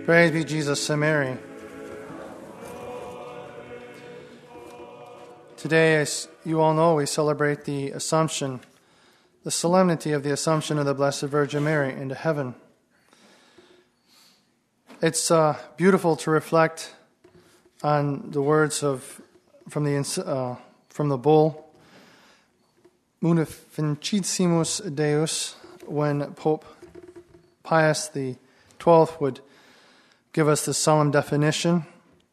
Praise be Jesus and Mary. Today, as you all know, we celebrate the Assumption, the solemnity of the Assumption of the Blessed Virgin Mary into heaven. It's beautiful to reflect on the words from the bull Munificissimus Deus, when Pope Pius XII would give us this solemn definition,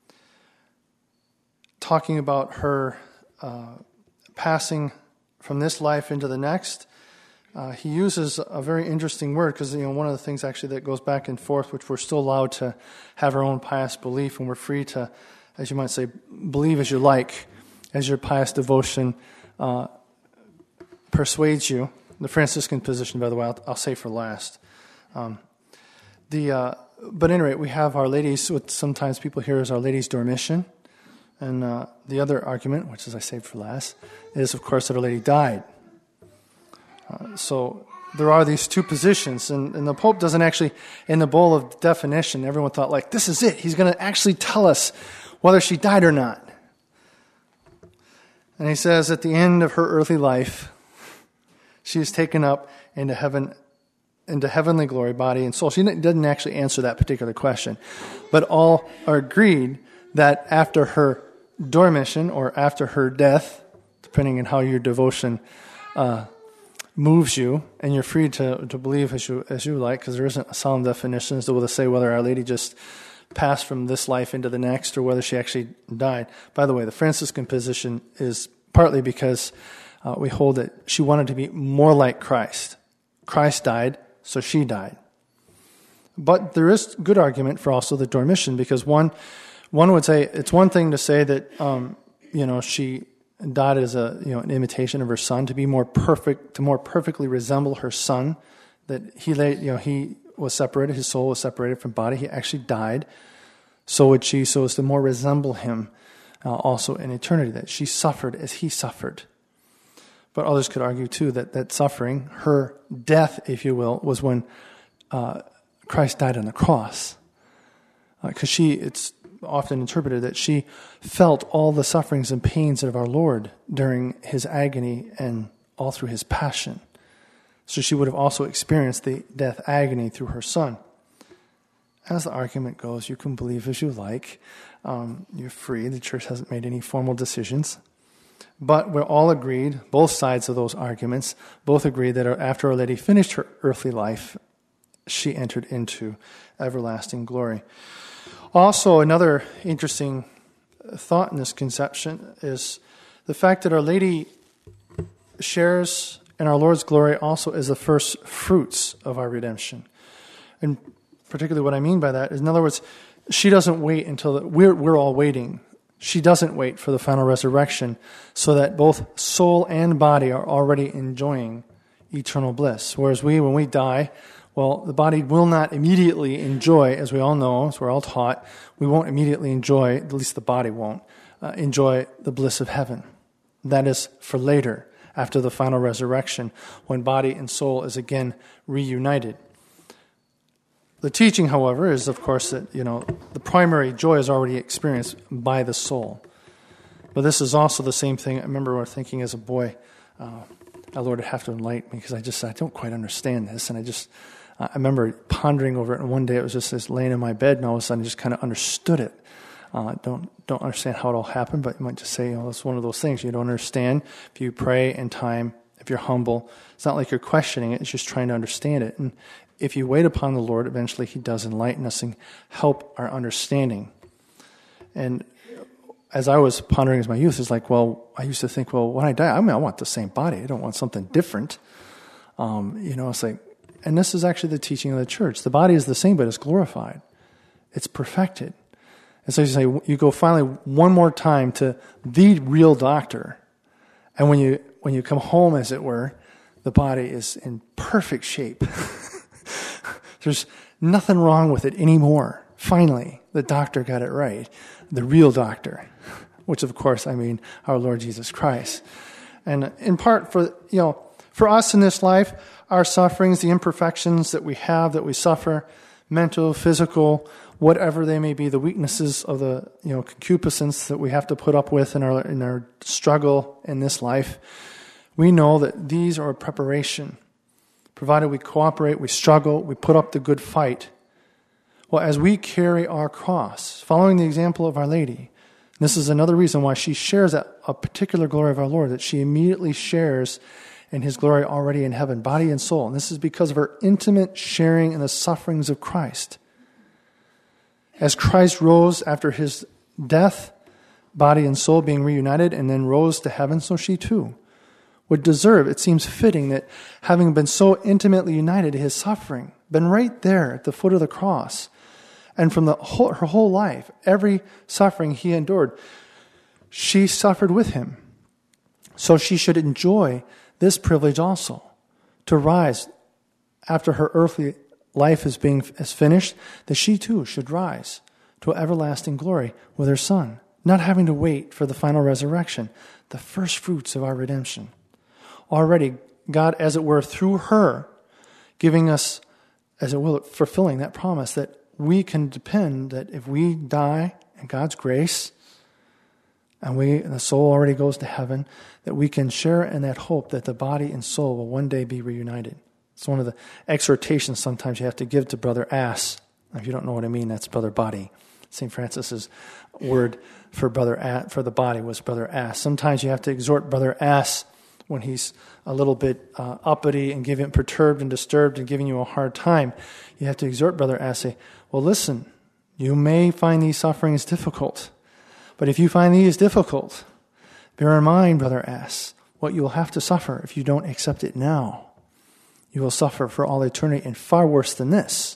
talking about her passing from this life into the next. He uses a very interesting word because, one of the things actually that goes back and forth, which we're still allowed to have our own pious belief, and we're free to, as you might say, believe as you like, as your pious devotion persuades you. The Franciscan position, by the way, I'll say for last. But anyway, we have Our Lady's, what sometimes people hear as Our Lady's Dormition. And the other argument, which is I saved for last, is, of course, that Our Lady died. So there are these two positions, and the Pope doesn't actually, in the bowl of definition, everyone thought, like, this is it. He's going to actually tell us whether she died or not. And he says, at the end of her earthly life, she is taken up into heaven, into heavenly glory, body and soul. She didn't actually answer that particular question, but all are agreed that after her dormition, or after her death, depending on how your devotion moves you, and you're free to believe as you like, because there isn't a solemn definition as to say whether Our Lady just passed from this life into the next, or whether she actually died. By the way, the Franciscan position is partly because we hold that she wanted to be more like Christ. Christ died, so she died. But there is good argument for also the dormition, because one would say it's one thing to say that she died as an imitation of her son, to be more perfect, to more perfectly resemble her son. That he was separated, his soul was separated from body. He actually died. So would she, so as to more resemble him also in eternity. That she suffered as he suffered. But others could argue too that suffering, her death, if you will, was when Christ died on the cross. Because it's often interpreted that she felt all the sufferings and pains of our Lord during his agony and all through his passion. So she would have also experienced the death agony through her son. As the argument goes, you can believe as you like. You're free. The church hasn't made any formal decisions. But we're all agreed, both sides of those arguments, both agree that after Our Lady finished her earthly life, she entered into everlasting glory. Also, another interesting thought in this conception is the fact that Our Lady shares in our Lord's glory also as the first fruits of our redemption. And particularly what I mean by that is, in other words, she doesn't wait until we're all waiting. She doesn't wait for the final resurrection, so that both soul and body are already enjoying eternal bliss. Whereas when we die, well, the body will not immediately enjoy, as we all know, as we're all taught, we won't immediately enjoy, at least the body won't, enjoy the bliss of heaven. That is for later, after the final resurrection, when body and soul is again reunited. The teaching, however, is, of course, that, the primary joy is already experienced by the soul. But this is also the same thing. I remember thinking as a boy, our Lord would have to enlighten me, because I don't quite understand this. And I remember pondering over it, and one day it was just laying in my bed, and all of a sudden I just kind of understood it. Don't understand how it all happened, but you might just say, it's one of those things you don't understand. If you pray in time, if you're humble, it's not like you're questioning it, it's just trying to understand it. And if you wait upon the Lord, eventually He does enlighten us and help our understanding. And as I was pondering as my youth, it's like, I used to think, when I die, I want the same body. I don't want something different. It's like, and this is actually the teaching of the church. The body is the same, but it's glorified. It's perfected. And so you go finally one more time to the real doctor. And when you come home, as it were, the body is in perfect shape. There's nothing wrong with it anymore. Finally, the doctor got it right. The real doctor, which of course, our Lord Jesus Christ. And in part for us in this life, our sufferings, the imperfections that we have, that we suffer, mental, physical, whatever they may be, the weaknesses of the concupiscence that we have to put up with in our struggle in this life, we know that these are a preparation. Provided we cooperate, we struggle, we put up the good fight. Well, as we carry our cross, following the example of Our Lady, this is another reason why she shares a particular glory of our Lord, that she immediately shares in His glory already in heaven, body and soul. And this is because of her intimate sharing in the sufferings of Christ. As Christ rose after His death, body and soul being reunited, and then rose to heaven, so she too would deserve, it seems fitting that having been so intimately united to His suffering, been right there at the foot of the cross, and from her whole life, every suffering He endured, she suffered with Him. So she should enjoy this privilege also, to rise after her earthly life is finished, that she too should rise to everlasting glory with her Son, not having to wait for the final resurrection, the first fruits of our redemption. Already, God, as it were, through her, giving us, as it will, fulfilling that promise that we can depend that if we die in God's grace, and the soul already goes to heaven, that we can share in that hope that the body and soul will one day be reunited. It's one of the exhortations sometimes you have to give to Brother Ass. If you don't know what I mean, that's Brother Body. St. Francis's word for the body was Brother Ass. Sometimes you have to exhort Brother Ass when he's a little bit uppity and perturbed and disturbed and giving you a hard time. You have to exhort Brother Ass, say, well, listen, you may find these sufferings difficult, but if you find these difficult, bear in mind, Brother Ass, what you will have to suffer if you don't accept it now. You will suffer for all eternity, and far worse than this.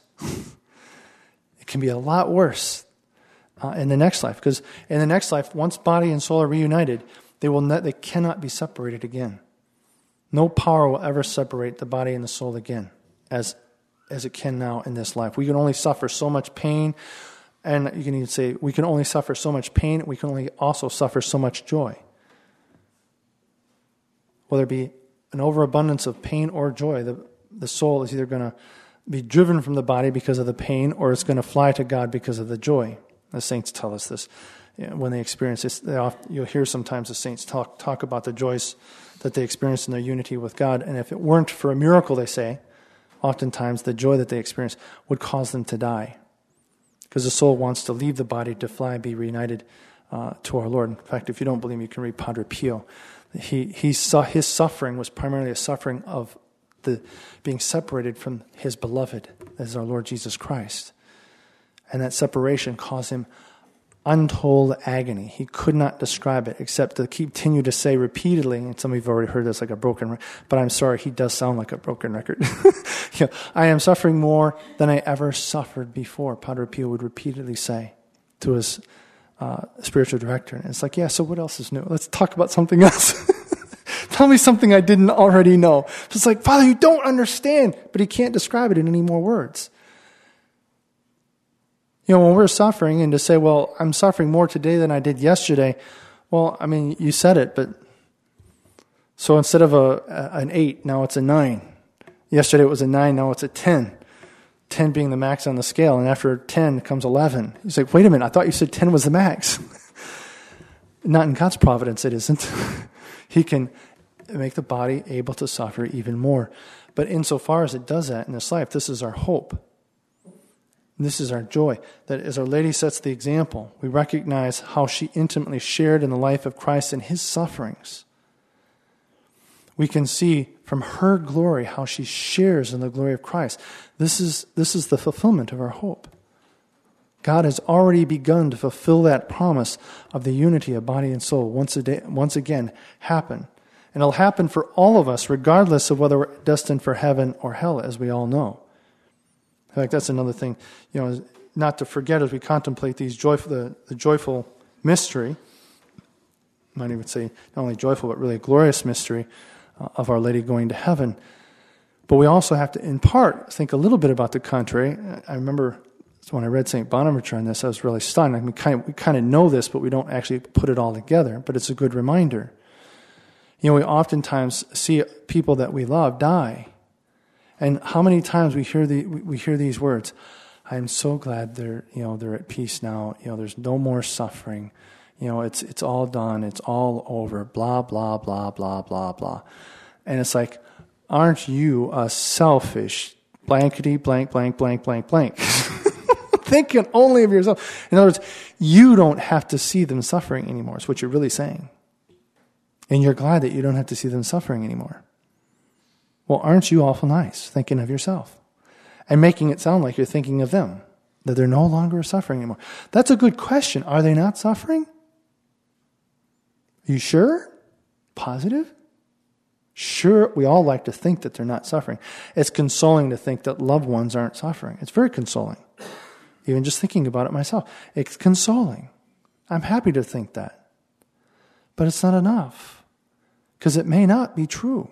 It can be a lot worse in the next life, because in the next life, once body and soul are reunited, they cannot be separated again. No power will ever separate the body and the soul again, as it can now in this life. We can only suffer so much pain, and you can even say we can only suffer so much pain, we can only also suffer so much joy. Whether it be an overabundance of pain or joy, the soul is either going to be driven from the body because of the pain, or it's going to fly to God because of the joy. The saints tell us this. When they experience this, you'll hear sometimes the saints talk about the joys that they experience in their unity with God. And if it weren't for a miracle, they say, oftentimes the joy that they experience would cause them to die. Because the soul wants to leave the body to fly, be reunited to our Lord. In fact, if you don't believe me, you can read Padre Pio. His suffering was primarily a suffering of the being separated from his beloved, as our Lord Jesus Christ. And that separation caused him untold agony. He could not describe it except to continue to say repeatedly, and some of you have already heard this like a broken record, but I'm sorry, he does sound like a broken record. I am suffering more than I ever suffered before, Padre Pio would repeatedly say to his spiritual director. And it's like, yeah, so what else is new? Let's talk about something else. Tell me something I didn't already know. It's like, Father, you don't understand, but he can't describe it in any more words. When we're suffering, and to say, well, I'm suffering more today than I did yesterday, well, I mean, you said it, but so instead of an 8, now it's a 9. Yesterday it was a 9, now it's a 10. 10 being the max on the scale, and after 10 comes 11. He's like, wait a minute, I thought you said 10 was the max. Not in God's providence, it isn't. He can make the body able to suffer even more. But insofar as it does that in this life, this is our hope. This is our joy, that as Our Lady sets the example, we recognize how she intimately shared in the life of Christ and his sufferings. We can see from her glory how she shares in the glory of Christ. This is the fulfillment of our hope. God has already begun to fulfill that promise of the unity of body and soul once again happen. And it'll happen for all of us, regardless of whether we're destined for heaven or hell, as we all know. In fact, that's another thing, not to forget as we contemplate the joyful mystery, I might even say not only joyful, but really a glorious mystery of Our Lady going to heaven. But we also have to, in part, think a little bit about the contrary. I remember when I read St. Bonaventure on this, I was really stunned. I mean, we kind of know this, but we don't actually put it all together. But it's a good reminder. We oftentimes see people that we love die. And how many times we hear these words, I'm so glad they're at peace now. There's no more suffering. It's all done. It's all over. Blah, blah, blah, blah, blah, blah. And it's like, aren't you a selfish blankety blank, blank, blank, blank, blank? Thinking only of yourself. In other words, you don't have to see them suffering anymore. Is what you're really saying. And you're glad that you don't have to see them suffering anymore. Well, aren't you awful nice thinking of yourself? And making it sound like you're thinking of them. That they're no longer suffering anymore. That's a good question. Are they not suffering? Are you sure? Positive? Sure, we all like to think that they're not suffering. It's consoling to think that loved ones aren't suffering. It's very consoling. Even just thinking about it myself. It's consoling. I'm happy to think that. But it's not enough. Because it may not be true.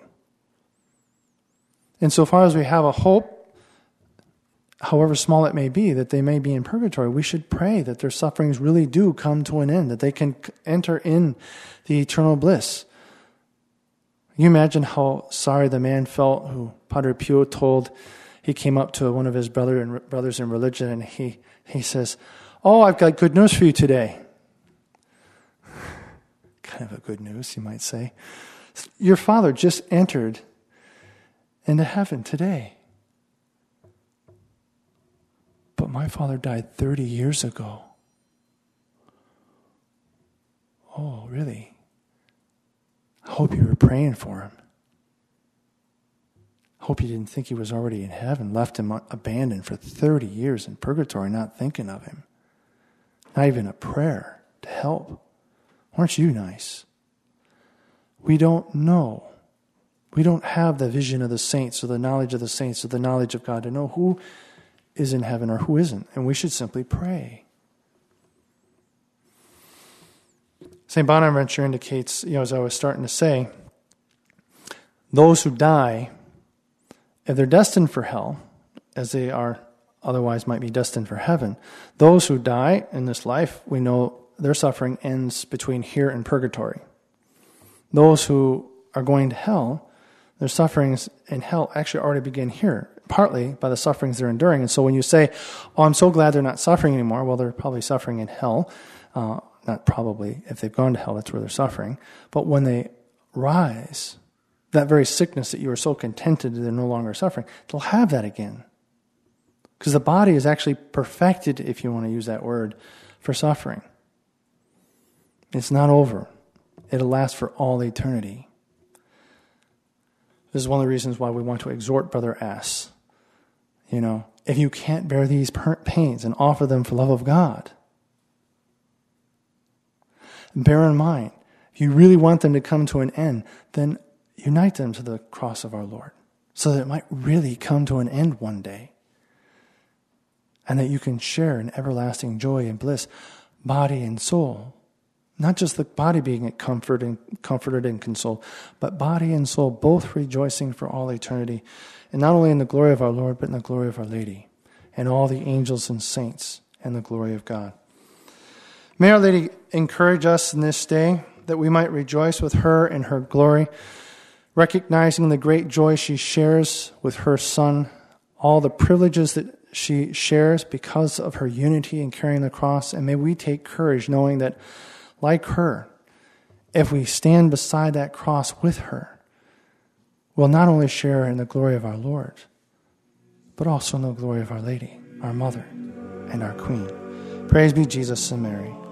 Insofar as we have a hope, however small it may be, that they may be in purgatory, we should pray that their sufferings really do come to an end, that they can enter in the eternal bliss. Can you imagine how sorry the man felt who Padre Pio told? He came up to one of his brothers in religion and he says, "Oh, I've got good news for you today." Kind of a good news, you might say. Your father just entered into heaven today. But my father died 30 years ago. Oh, really? I hope you were praying for him. Hope you didn't think he was already in heaven, left him abandoned for 30 years in purgatory, not thinking of him. Not even a prayer to help. Aren't you nice? We don't know. We don't have the vision of the saints or the knowledge of the saints or the knowledge of God to know who is in heaven or who isn't. And we should simply pray. St. Bonaventure indicates, as I was starting to say, those who die, if they're destined for hell, as they are otherwise might be destined for heaven, those who die in this life, we know their suffering ends between here and purgatory. Those who are going to hell, their sufferings in hell actually already begin here, partly by the sufferings they're enduring. And so when you say, "Oh, I'm so glad they're not suffering anymore," well, they're probably suffering in hell. Not probably. If they've gone to hell, that's where they're suffering. But when they rise, that very sickness that you were so contented that they're no longer suffering, they'll have that again. Because the body is actually perfected, if you want to use that word, for suffering. It's not over. It'll last for all eternity. This is one of the reasons why we want to exhort Brother S. If you can't bear these pains and offer them for love of God, bear in mind, if you really want them to come to an end, then unite them to the cross of our Lord, so that it might really come to an end one day, and that you can share in everlasting joy and bliss, body and soul. Not just the body being comforted and consoled, but body and soul both rejoicing for all eternity, and not only in the glory of our Lord, but in the glory of Our Lady, and all the angels and saints, and the glory of God. May Our Lady encourage us in this day that we might rejoice with her in her glory, recognizing the great joy she shares with her Son, all the privileges that she shares because of her unity in carrying the cross. And may we take courage knowing that, like her, if we stand beside that cross with her, we'll not only share in the glory of our Lord, but also in the glory of Our Lady, our Mother, and our Queen. Praise be Jesus and Mary.